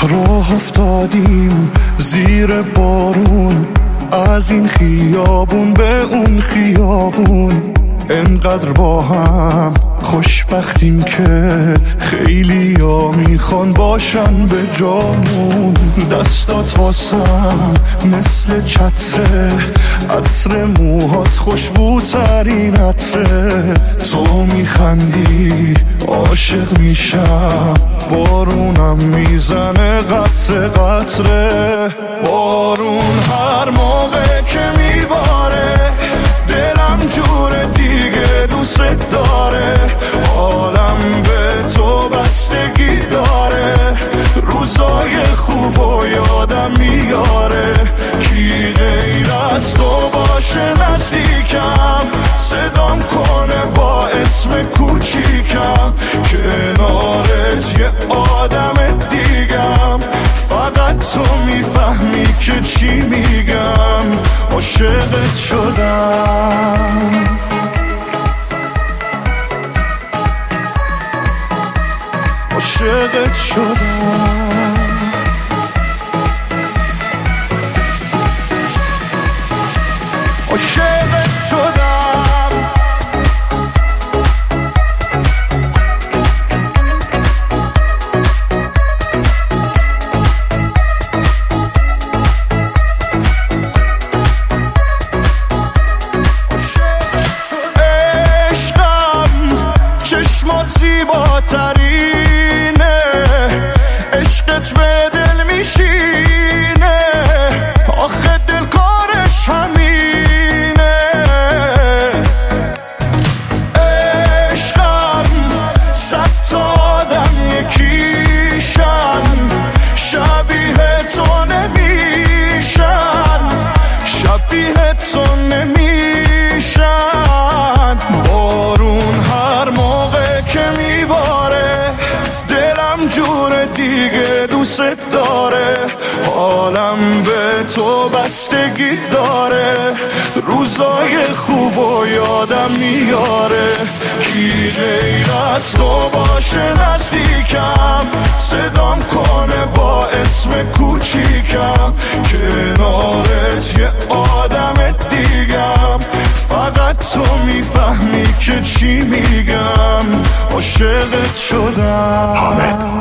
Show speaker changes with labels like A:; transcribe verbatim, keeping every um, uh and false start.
A: راه افتادیم زیر بارون، از این خیابون به اون خیابون، انقدر با هم خوشبختیم که خیلی ها میخوان باشن به جامون. دستات واسم مثل چتره، عطر موهات خوشبوترین عطره. تو میخندی عاشق میشم، بارونم میزنه قطره قطره. بارون هر موقع که میباره دلم جور دیگه دوست داره. حالم به تو بستگی داره، روزای خوب و یادم میاره. کی غیر از تو باشه نزدیکم، صدام کنه با اسم کوچیکم. کنارت یه آدم دیگم، فقط تو میفهمی که چی میگم. عاشقت شدم، عاشقت شدم، عاشقت شدم. چشمات زیباترینه، عشقت به دل میشینه، آخه دل کارش همینه. عشقم صد تا آدم یکیشن، شبیه تو نمیشن، شبیه تو نمیشن. بارون هر موقع که میباره دلم جور دیگه دوست داره. حالم به تو بستگی داره، روزای خوب و یادم میاره. کی غیر از تو باشه نزدیکم، صدام کنه با اسم کوچیکم. کنارت یه آدم دیگم، فقط تو میفهمی که چی میگم. عاشقت شدم.
B: حامد